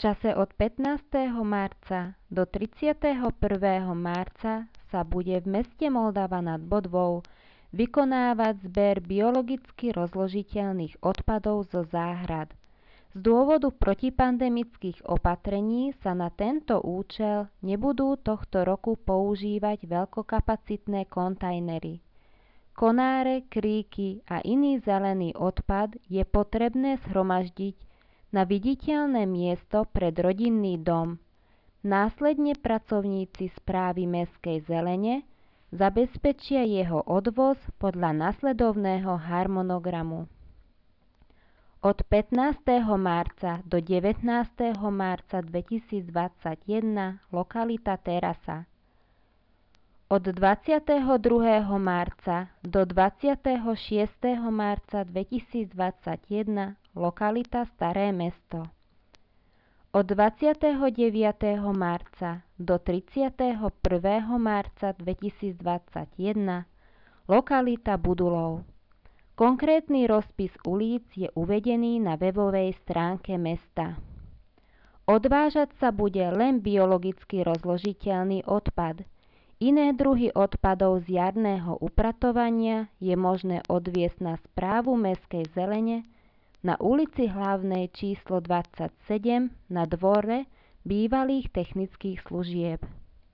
čase od 15. marca do 31. marca sa bude v meste Moldava nad Bodvou vykonávať zber biologicky rozložiteľných odpadov zo záhrad. Z dôvodu protipandemických opatrení sa na tento účel nebudú tohto roku používať veľkokapacitné kontajnery. Konáre, kríky a iný zelený odpad je potrebné zhromaždiť na viditeľné miesto pred rodinný dom. Následne pracovníci správy mestskej zelene zabezpečia jeho odvoz podľa nasledovného harmonogramu. Od 15. marca do 19. marca 2021 lokalita Terasa. Od 22. marca do 26. marca 2021 lokalita Staré mesto. Od 29. marca do 31. marca 2021 lokalita Budulov. Konkrétny rozpis ulic je uvedený na webovej stránke mesta. Odvážať sa bude len biologicky rozložiteľný odpad. Iné druhy odpadov z jarného upratovania je možné odviesť na správu mestskej zelene na ulici Hlavnej číslo 27 na dvore bývalých technických služieb.